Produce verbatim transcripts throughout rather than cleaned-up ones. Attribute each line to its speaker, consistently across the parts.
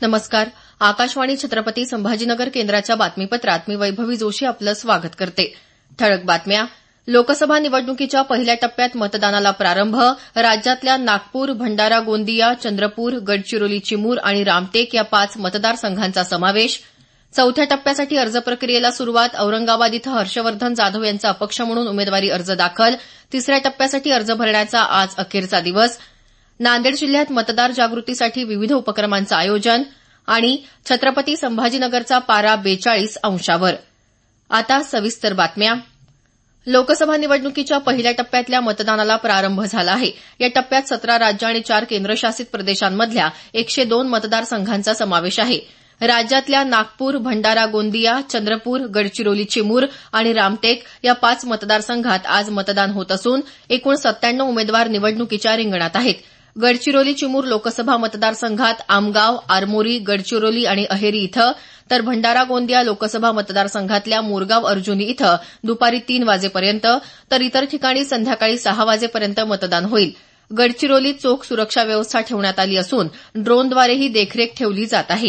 Speaker 1: नमस्कार. आकाशवाणी छत्रपती संभाजीनगर केंद्राच्या बातमीपत्रात मी वैभवी जोशी आपलं स्वागत करते. ठळक बातम्या. लोकसभा निवडणुकीच्या पहिल्या टप्प्यात मतदानाला प्रारंभ. राज्यातल्या नागपूर, भंडारा गोंदिया, चंद्रपूर, गडचिरोली चिमूर आणि रामटेक या पाच मतदारसंघांचा समावेश. चौथ्या टप्प्यासाठी अर्ज प्रक्रियेला सुरुवात. औरंगाबाद इथं हर्षवर्धन जाधव यांचा अपक्ष म्हणून उमेदवारी अर्ज दाखल. तिसऱ्या टप्प्यासाठी अर्ज भरण्याचा आज अखेरचा दिवस. नांदेड जिल्ह्यात मतदार जागृतीसाठी विविध उपक्रमांचं आयोजन. आणि छत्रपती संभाजीनगरचा पारा बेचाळीस अंशावर. आता सविस्तर बातम्या. लोकसभा निवडणुकीच्या पहिल्या टप्प्यातल्या मतदानाला प्रारंभ झाला आहे. या टप्प्यात सतरा राज्य आणि चार केंद्रशासित प्रदेशांमधल्या एकशे दोन मतदारसंघांचा समावेश आहे. राज्यातल्या नागपूर, भंडारा गोंदिया, चंद्रपूर, गडचिरोली चिमूर आणि रामटेक या पाच मतदारसंघात आज मतदान होत असून एकूण सत्त्याण्णव उमेदवार निवडणुकीच्या रिंगणात आहेत. गडचिरोली चिमूर लोकसभा मतदारसंघात आमगाव, आरमोरी, गडचिरोली आणि अहेरी इथं, तर भंडारा गोंदिया लोकसभा मतदारसंघातल्या मोरगाव अर्जुनी इथं दुपारी तीन वाजेपर्यंत, तर इतर ठिकाणी संध्याकाळी सहा वाजेपर्यंत मतदान होईल. गडचिरोलीत चोख सुरक्षा व्यवस्था ठेवण्यात आली असून ड्रोनद्वारेही देखरेख ठेवली जात आहे.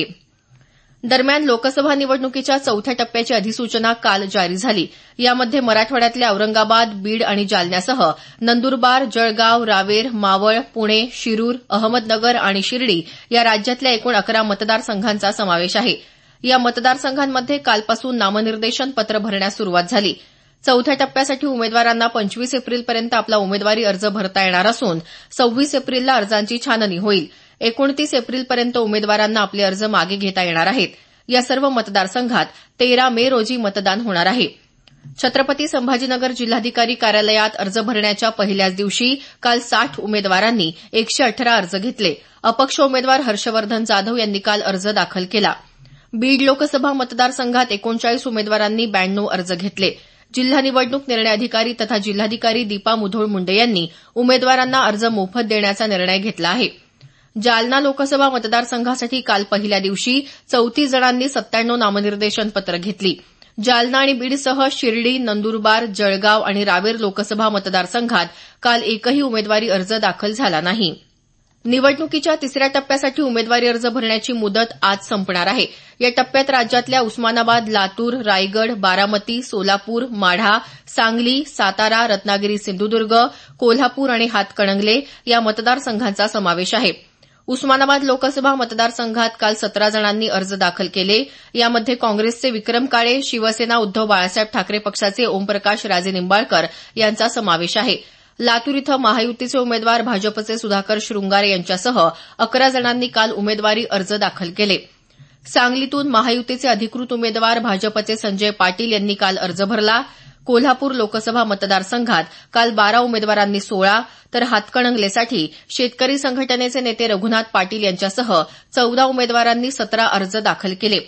Speaker 1: दरम्यान लोकसभा निवडणुकीच्या चौथ्या टप्प्याची अधिसूचना काल जारी झाली. यामध्ये मराठवाड्यातल्या औरंगाबाद, बीड आणि जालन्यासह नंदुरबार, जळगाव, रावेर, मावळ, पुणे, शिरूर, अहमदनगर आणि शिर्डी या राज्यातल्या एकूण अकरा मतदारसंघांचा समावेश आहे. या मतदारसंघांमध्ये कालपासून नामनिर्देशन पत्र भरण्यास सुरुवात झाली. चौथ्या टप्प्यासाठी उमेदवारांना पंचवीस एप्रिलपर्यंत आपला उमेदवारी अर्ज भरता येणार असून सव्वीस एप्रिलला अर्जांची छाननी होईल. एकोणतीस एप्रिलपर्यंत उमेदवारांना आपले अर्ज मागे घेता येणार आहेत. या सर्व मतदारसंघात तेरा मे रोजी मतदान होणार आहे. छत्रपती संभाजीनगर जिल्हाधिकारी कार्यालयात अर्ज भरण्याच्या पहिल्याच दिवशी काल साठ उमेदवारांनी एकशे अठरा अर्ज घेतले. अपक्ष उमेदवार हर्षवर्धन जाधव यांनी काल अर्ज दाखल केला. बीड लोकसभा मतदारसंघात एकोणचाळीस उमेदवारांनी ब्याण्णव अर्ज घेतले. जिल्हा निवडणूक निर्णय अधिकारी तथा जिल्हाधिकारी दीपा मुधोळ मुंडे यांनी उमेदवारांना अर्ज मोफत देण्याचा निर्णय घेतला आहे. जालना लोकसभा मतदारसंघासाठी काल पहिल्या दिवशी चौतीस जणांनी सत्त्याण्णव नामनिर्देशन पत्र घेतली. जालना आणि बीडसह शिर्डी, नंदुरबार, जळगाव आणि रावेर लोकसभा मतदारसंघात काल एकही उमेदवारी अर्ज दाखल झाला नाही. निवडणुकीच्या तिसऱ्या टप्प्यासाठी उमेदवारी अर्ज भरण्याची मुदत आज संपणार आहे. या टप्प्यात राज्यातल्या उस्मानाबाद, लातूर, रायगड, बारामती, सोलापूर, माढा, सांगली, सातारा, रत्नागिरी, सिंधुदुर्ग, कोल्हापूर आणि हातकणंगले या मतदारसंघांचा समावेश आहे. उस्मानाबाद लोकसभा मतदारसंघात काल सतरा जणांनी अर्ज दाखल केले. यामध्ये काँग्रेसचे विक्रम काळे, शिवसेना उद्धव बाळासाहेब ठाकरे पक्षाचे ओमप्रकाश राजे निंबाळकर यांचा समावेश आहे. लातूर इथं महायुतीचे उमेदवार भाजपचे सुधाकर शृंगारे यांच्यासह अकरा जणांनी काल उमेदवारी अर्ज दाखल केले. सांगलीतून महायुतीचे अधिकृत उमेदवार भाजपचे संजय पाटील यांनी काल अर्ज भरला. कोल्हापूर लोकसभा मतदारसंघात काल बारा उमेदवारांनी सोळा, तर हातकणंगलेसाठी शेतकरी संघटनेचे नेते रघुनाथ पाटील यांच्यासह चौदा उमेदवारांनी सतरा अर्ज दाखल केले.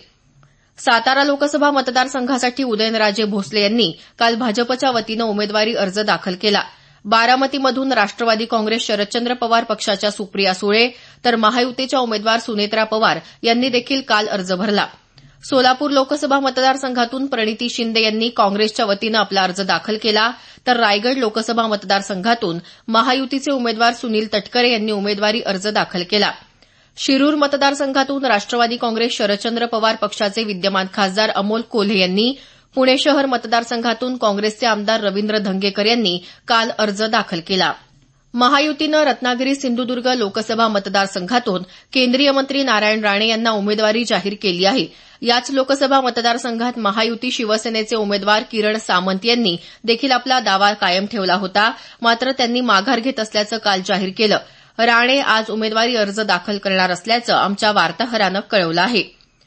Speaker 1: सातारा लोकसभा मतदारसंघासाठी उदयनराजे भोसले यांनी काल भाजपच्या वतीनं उमेदवारी अर्ज दाखल केला. बारामतीमधून राष्ट्रवादी काँग्रेस शरदचंद्र पवार पक्षाच्या सुप्रिया सुळे, तर महायुतीच्या उमेदवार सुनेत्रा पवार यांनी देखील काल अर्ज भरला. सोलापूर लोकसभा मतदारसंघातून प्रणिती शिंदे यांनी काँग्रेसच्या वतीनं आपला अर्ज दाखल केला. तर रायगड लोकसभा मतदारसंघातून महायुतीचे उमेदवार सुनील तटकरे यांनी उमेदवारी अर्ज दाखल केला. शिरूर मतदारसंघातून राष्ट्रवादी काँग्रेस शरदचंद्र पवार पक्षाचे विद्यमान खासदार अमोल कोल्हे यांनी, पुणे शहर मतदारसंघातून काँग्रेसचे आमदार रवींद्र धंगेकर यांनी काल अर्ज दाखल केला. महायुतीनं रत्नागिरी सिंधुदुर्ग लोकसभा मतदारसंघातून केंद्रीय मंत्री नारायण राणे यांना उमेदवारी जाहीर केली आहे. याच लोकसभा मतदारसंघात महायुती शिवसेनेचे उमेदवार किरण सामंत यांनी देखील आपला दावा कायम ठेवला होता. मात्र त्यांनी माघार घेत असल्याचं काल जाहीर केलं. राणे आज उमेदवारी अर्ज दाखल करणार असल्याचं आमच्या वार्ताहरानं कळवलं आहे.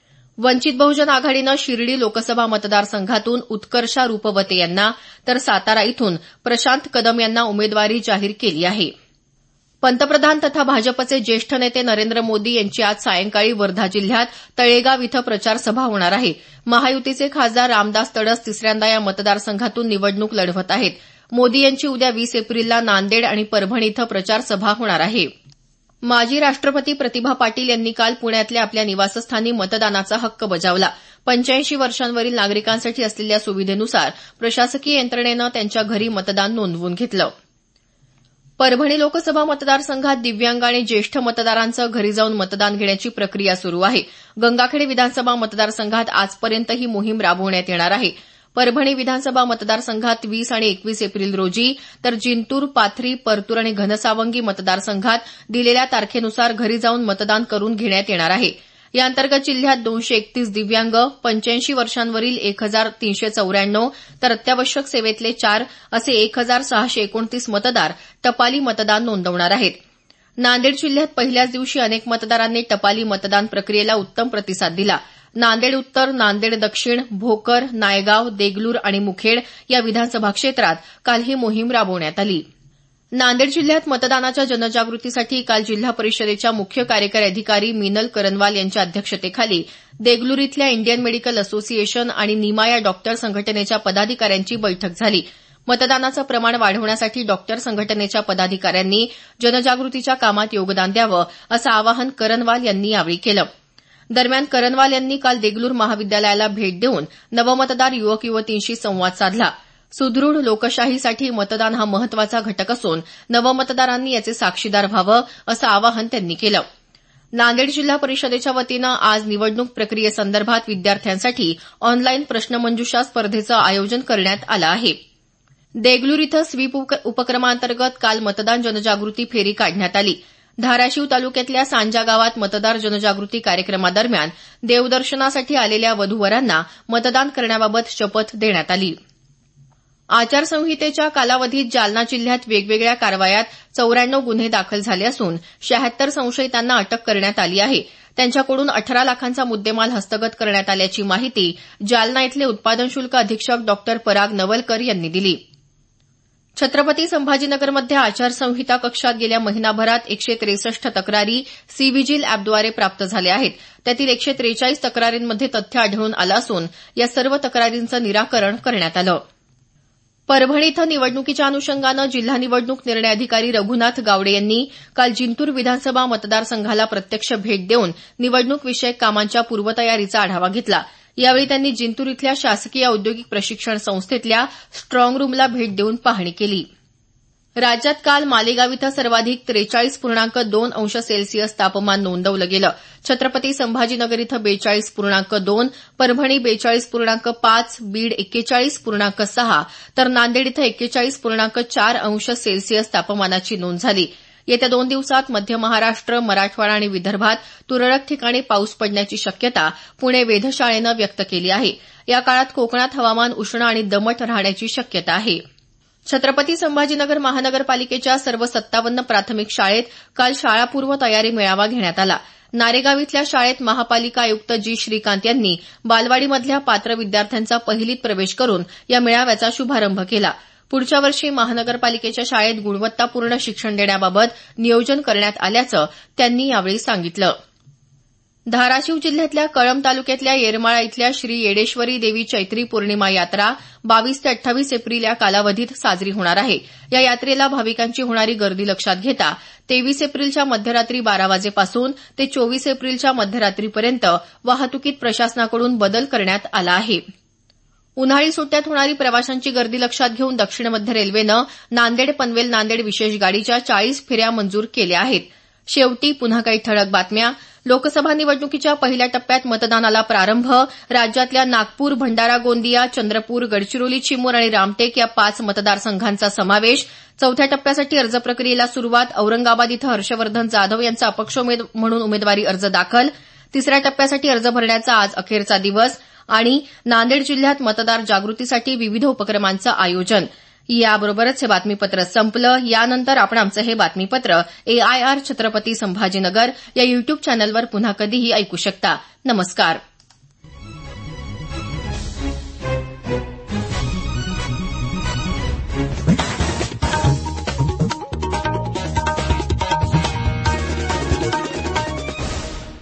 Speaker 1: वंचित बहुजन आघाडीनं शिर्डी लोकसभा मतदारसंघातून उत्कर्षा रूपवते यांना, तर सातारा इथून प्रशांत कदम यांना उमेदवारी जाहीर केली आहे. पंतप्रधान तथा भाजपचे ज्येष्ठ नेते नरेंद्र मोदी यांची आज सायंकाळी वर्धा जिल्ह्यात तळेगाव इथं प्रचार सभा होणार आहे. महायुतीचे खासदार रामदास तडस तिसऱ्यांदा या मतदारसंघातून निवडणूक लढवत आहेत. मोदी यांची उद्या वीस एप्रिलला नांदेड आणि परभणी इथं प्रचार सभा होणार आहे. माजी राष्ट्रपती प्रतिभा पाटील यांनी काल पुण्यातल्या आपल्या निवासस्थानी मतदानाचा हक्क बजावला. पंच्याऐंशी वर्षांवरील नागरिकांसाठी असलेल्या सुविधेनुसार प्रशासकीय यंत्रणेनं त्यांच्या घरी मतदान नोंदवून घेतलं. परभणी लोकसभा मतदारसंघात दिव्यांग आणि ज्येष्ठ मतदारांचं घरी जाऊन मतदान घेण्याची प्रक्रिया सुरू आहे. गंगाखेड विधानसभा मतदारसंघात आजपर्यंत ही मोहीम राबवण्यात येणार आहे. परभणी विधानसभा मतदारसंघात वीस आणि एकवीस एप्रिल रोजी, तर जिंतूर, पाथरी, परतूर आणि घनसावंगी मतदारसंघात दिलेल्या तारखेनुसार घरी जाऊन मतदान करून घेण्यात येणार आहे. या अंतर्गत जिल्ह्यात दोनशे एकतीस दिव्यांग, पंच्याऐंशी वर्षांवरील एक हजार तीनशे चौऱ्याण्णव, तर अत्यावश्यक सेवेतले चार असे एक हजार सहाशे एकोणतीस मतदार टपाली मतदान नोंदवणार आहेत. नांदेड जिल्ह्यात पहिल्याच दिवशी अनेक मतदारांनी टपाली मतदान प्रक्रियेला उत्तम प्रतिसाद दिला. नांदेड उत्तर, नांदेड दक्षिण, भोकर, नायगाव, देगलूर आणि मुखेड या विधानसभा क्षेत्रात काल ही मोहीम राबवण्यात आली. नांदेड जिल्ह्यात मतदानाच्या जनजागृतीसाठी काल जिल्हा परिषदेच्या मुख्य कार्यकारी अधिकारी मिनल करनवाल यांच्या अध्यक्षतेखाली देगलूर इथल्या इंडियन मेडिकल असोसिएशन आणि निमा या डॉक्टर संघटनेच्या पदाधिकाऱ्यांची बैठक झाली. मतदानाचं प्रमाण वाढवण्यासाठी डॉक्टर संघटनेच्या पदाधिकाऱ्यांनी जनजागृतीच्या कामात योगदान द्यावं असं आवाहन करनवाल यांनी यावेळी केलं. दरम्यान करनवाल यांनी काल देगलूर महाविद्यालयाला भेट देऊन नवमतदार युवक युवतींशी संवाद साधला. सुदृढ लोकशाहीसाठी मतदान हा महत्वाचा घटक असून नवमतदारांनी याचे साक्षीदार व्हावं असं आवाहन त्यांनी केलं. नांदेड जिल्हा परिषदेच्या वतीनं आज निवडणूक प्रक्रियेसंदर्भात विद्यार्थ्यांसाठी ऑनलाईन प्रश्नमंजुषा स्पर्धेचं आयोजन करण्यात आलं आहे. देगलूर इथं स्वीप उपक्रमांतर्गत काल मतदान जनजागृती फेरी काढण्यात आली. धाराशिव तालुक्यातल्या सांजा गावात मतदार जनजागृती कार्यक्रमादरम्यान देवदर्शनासाठी आलेल्या वधूवरांना मतदान करण्याबाबत शपथ देण्यात आली. आचारसंहितेच्या कालावधीत जालना जिल्ह्यात वेगवेगळ्या कारवायात चौऱ्याण्णव गुन्हे दाखल झाले असून शहात्तर संशयितांना अटक करण्यात आली आहे. त्यांच्याकडून अठरा लाखांचा मुद्देमाल हस्तगत करण्यात आल्याची माहिती जालना इथले उत्पादन शुल्क अधीक्षक डॉक्टर पराग नवलकर यांनी दिली. छत्रपती संभाजीनगरमध्ये आचारसंहिता कक्षात गेल्या महिनाभरात एकशे त्रेसष्ट तक्रारी सी व्हिजिल अॅपद्वारे प्राप्त झाल्या आहेत. त्यातील एकशे त्रेचाळीस तक्रारींमध्ये तथ्य आढळून आलं असून या सर्व तक्रारींचं निराकरण करण्यात आलं. परभणी इथं निवडणुकीच्या अनुषंगानं जिल्हा निवडणूक निर्णय अधिकारी रघुनाथ गावडे यांनी काल जिंतूर विधानसभा मतदारसंघाला प्रत्यक्ष भेट देऊन निवडणूक विषयक कामांच्या पूर्वतयारीचा आढावा घेतला. यावेळी त्यांनी जिंतूर इथल्या शासकीय औद्योगिक प्रशिक्षण संस्थेतल्या स्ट्रॉंग रूमला भेट देऊन पाहणी केली. राज्यात काल मालेगाव इथं सर्वाधिक त्रेचाळीस पूर्णांक दोन अंश सेल्सिअस तापमान नोंदवलं गेलं. छत्रपती संभाजीनगर इथं बेचाळीस पूर्णांक दोन, परभणी बेचाळीस पूर्णांक पाच, बीड एक्केचाळीस पूर्णांक सहा, तर नांदेड इथं एक्केचाळीस पूर्णांक चार अंश सेल्सिअस तापमानाची नोंद झाली. येत्या दोन दिवसात मध्य महाराष्ट्र, मराठवाडा आणि विदर्भात तुरळक ठिकाणी पाऊस पडण्याची शक्यता पुणे वेधशाळेनं व्यक्त केली आहे. या काळात कोकणात हवामान उष्ण आणि दमट राहण्याची शक्यता आहे. छत्रपती संभाजीनगर महानगरपालिकेच्या सर्व सत्तावन्न प्राथमिक शाळेत काल शाळापूर्व तयारी मेळावा घेण्यात आला. नारेगाव इथल्या शाळेत महापालिका आयुक्त जी श्रीकांत यांनी बालवाडीमधल्या पात्र विद्यार्थ्यांचा पहिलीत प्रवेश करून या मेळाव्याचा शुभारंभ केला. पुढच्या वर्षी महानगरपालिकेच्या शाळेत गुणवत्तापूर्ण शिक्षण देण्याबाबत नियोजन करण्यात आल्याचं त्यांनी यावेळी सांगितलं. धाराशिव जिल्ह्यातल्या कळंब तालुक्यातल्या येरमाळा इथल्या श्री येडेश्वरी देवी चैत्री पौर्णिमा यात्रा बावीस ते अठ्ठावीस एप्रिल या कालावधीत साजरी होणार आहे. या यात्रेला भाविकांची होणारी गर्दी लक्षात घेता तेवीस एप्रिलच्या मध्यरात्री बारा वाजेपासून ते चोवीस एप्रिलच्या मध्यरात्रीपर्यंत वाहतुकीत प्रशासनाकडून बदल करण्यात आला आहे. उन्हाळी सुट्ट्यात होणारी प्रवाशांची गर्दी लक्षात घेऊन दक्षिण मध्य रेल्वेनं नांदेड पनवेल नांदेड विशेष गाडीच्या चाळीस फेऱ्या मंजूर केल्या आहेत. शेवटी पुन्हा काही ठळक बातम्या. लोकसभा निवडणुकीच्या पहिल्या टप्प्यात मतदानाला प्रारंभ. राज्यातल्या नागपूर, भंडारा गोंदिया, चंद्रपूर, गडचिरोली, चिमूर आणि रामटेक या पाच मतदारसंघांचा समावेश. चौथ्या टप्प्यासाठी अर्ज प्रक्रियेला सुरुवात. औरंगाबाद इथं हर्षवर्धन जाधव यांचा अपक्ष म्हणून उमेदवारी अर्ज दाखल. तिसऱ्या टप्प्यासाठी अर्ज भरण्याचा आज अखेरचा दिवस. आणि नांदेड जिल्ह्यात मतदार जागृतीसाठी विविध उपक्रमांचं आयोजन. याबरोबरच हे बातमीपत्र संपलं. यानंतर आपण आमचं हे बातमीपत्र एआयआर छत्रपती संभाजीनगर या युट्यूब चॅनलवर पुन्हा कधीही ऐकू शकता. नमस्कार.